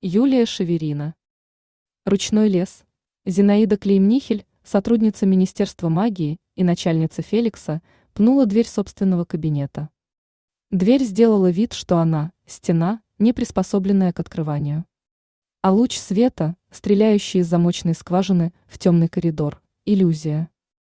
Юлия Шеверина. Ручной лес. Зинаида Клеймнихель, сотрудница Министерства магии и начальница Феликса, пнула дверь собственного кабинета. Дверь сделала вид, что она – стена, не приспособленная к открыванию. А луч света, стреляющий из замочной скважины в темный коридор – иллюзия.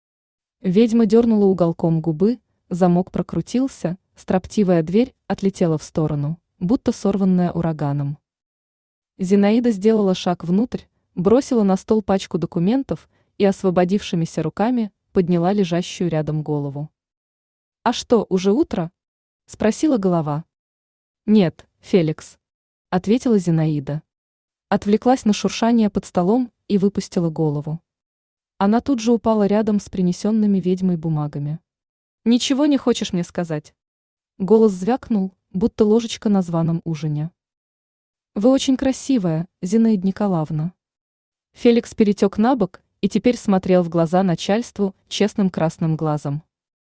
Ведьма дернула уголком губы, замок прокрутился, строптивая дверь отлетела в сторону, будто сорванная ураганом. Зинаида сделала шаг внутрь, бросила на стол пачку документов и освободившимися руками подняла лежащую рядом голову. «А что, уже утро?» – спросила голова. «Нет, Феликс», – ответила Зинаида. Отвлеклась на шуршание под столом и выпустила голову. Она тут же упала рядом с принесенными ведьмой бумагами. «Ничего не хочешь мне сказать?» Голос звякнул, будто ложечка на званом ужине. «Вы очень красивая, Зинаида Николаевна». Феликс перетек на бок и теперь смотрел в глаза начальству честным красным глазом.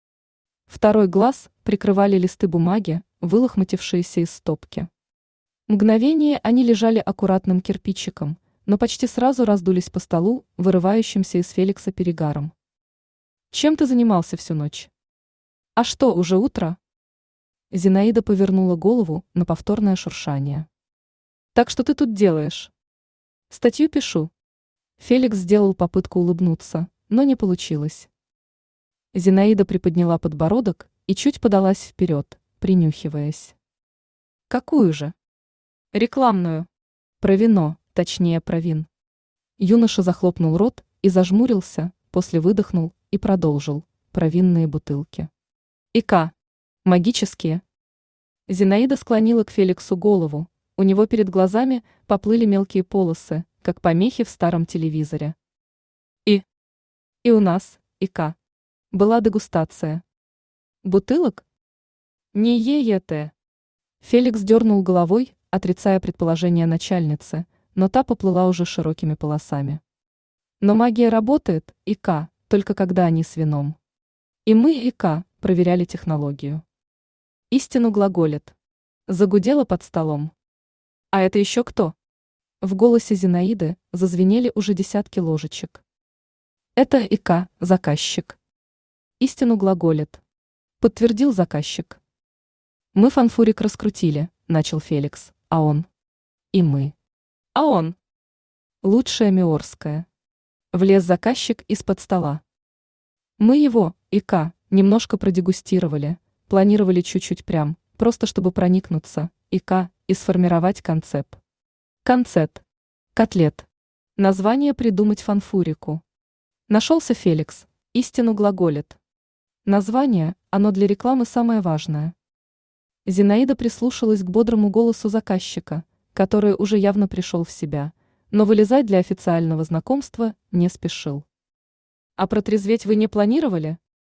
Второй глаз прикрывали листы бумаги, вылохматившиеся из стопки. Мгновение они лежали аккуратным кирпичиком, но почти сразу раздулись по столу, вырывающимся из Феликса перегаром. «Чем ты занимался всю ночь?» «А что, уже утро?» Зинаида повернула голову на повторное шуршание. «Так что ты тут делаешь?» «Статью пишу». Феликс сделал попытку улыбнуться, но не получилось. Зинаида приподняла подбородок и чуть подалась вперед, принюхиваясь. «Какую же?» «Рекламную. Про вино, точнее про вин». Юноша захлопнул рот и зажмурился, после выдохнул и продолжил. Про винные бутылки. «ИК. Магические». Зинаида склонила к Феликсу голову. У него перед глазами поплыли мелкие полосы, как помехи в старом телевизоре. И у нас, ИК. Была дегустация. Бутылок? Не ЕЕТ. Феликс дернул головой, отрицая предположение начальницы, но та поплыла уже широкими полосами. Но магия работает, ИК, только когда они с вином. И мы, ИК, проверяли технологию. Истину глаголит. Загудела под столом. «А это еще кто?» В голосе Зинаиды зазвенели уже десятки ложечек. «Это ИК, заказчик». «Истину глаголит», — подтвердил заказчик. «Мы фанфурик раскрутили», — начал Феликс, «а он?» «И мы». «А он?» «Лучшая Миорская». Влез заказчик из-под стола. «Мы его, ИК, немножко продегустировали, планировали чуть-чуть прям, просто чтобы проникнуться, ИК, и сформировать концепт. Концепт. Котлет. Название придумать фанфурику. Нашелся Феликс. Истину глаголит. Название, оно для рекламы самое важное». Зинаида прислушалась к бодрому голосу заказчика, который уже явно пришел в себя, но вылезать для официального знакомства не спешил. «А протрезветь вы не планировали?»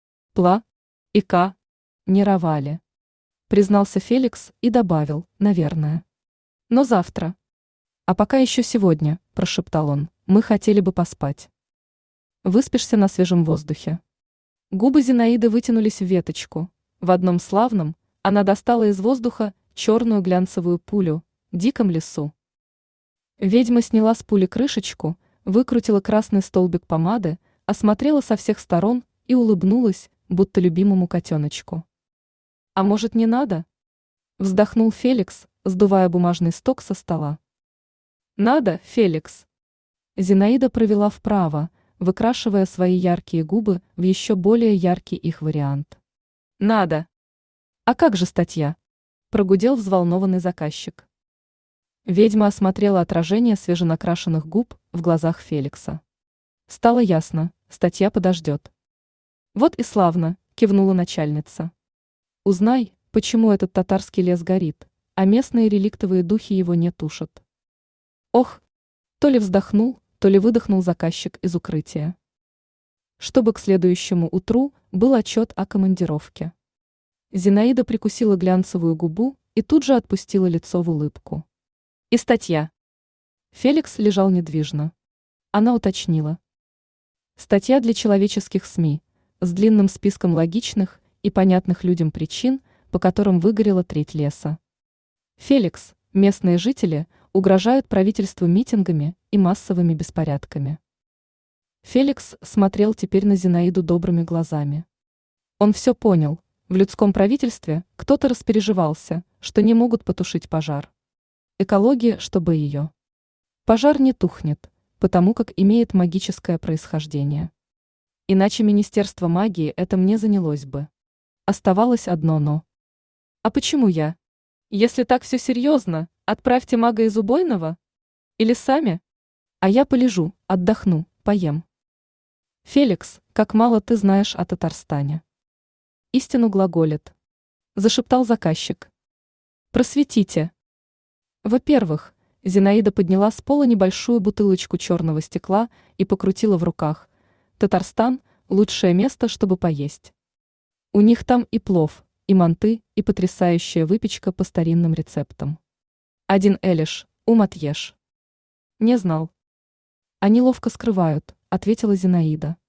ИК. Не ровали», признался Феликс и добавил, наверное. «Но завтра». «А пока еще сегодня», прошептал он, «мы хотели бы поспать». «Выспишься на свежем воздухе». Губы Зинаиды вытянулись в веточку. В одном славном она достала из воздуха черную глянцевую пулю в диком лесу. Ведьма сняла с пули крышечку, выкрутила красный столбик помады, осмотрела со всех сторон и улыбнулась, будто любимому котеночку. «А может, не надо?» Вздохнул Феликс, сдувая бумажный сток со стола. «Надо, Феликс». Зинаида провела вправо, выкрашивая свои яркие губы в еще более яркий их вариант. «Надо». «А как же статья?» Прогудел взволнованный заказчик. Ведьма осмотрела отражение свеженакрашенных губ в глазах Феликса. Стало ясно, статья подождет. «Вот и славно», кивнула начальница. «Узнай, почему этот татарский лес горит, а местные реликтовые духи его не тушат». «Ох!» То ли вздохнул, то ли выдохнул заказчик из укрытия. Чтобы к следующему утру был отчет о командировке. Зинаида прикусила глянцевую губу и тут же отпустила лицо в улыбку. «И статья». Феликс лежал недвижно. Она уточнила. «Статья для человеческих СМИ, с длинным списком логичных и понятных людям причин, по которым выгорела треть леса. Феликс, местные жители угрожают правительству митингами и массовыми беспорядками. Феликс смотрел теперь на Зинаиду добрыми глазами. Он все понял. В людском правительстве кто-то распереживался, что не могут потушить пожар. Экология, чтобы ее. Пожар не тухнет, потому как имеет магическое происхождение. Иначе Министерство магии этим не занялось бы. Оставалось одно «но». А почему я? Если так все серьезно, отправьте мага из убойного. Или сами? А я полежу, отдохну, поем. Феликс, как мало ты знаешь о Татарстане. Истину глаголит. Зашептал заказчик. Просветите. Во-первых, Зинаида подняла с пола небольшую бутылочку черного стекла и покрутила в руках. Татарстан – лучшее место, чтобы поесть. У них там и плов, и манты, и потрясающая выпечка по старинным рецептам. Один элиш, отъешь. Не знал. Они ловко скрывают, ответила Зинаида.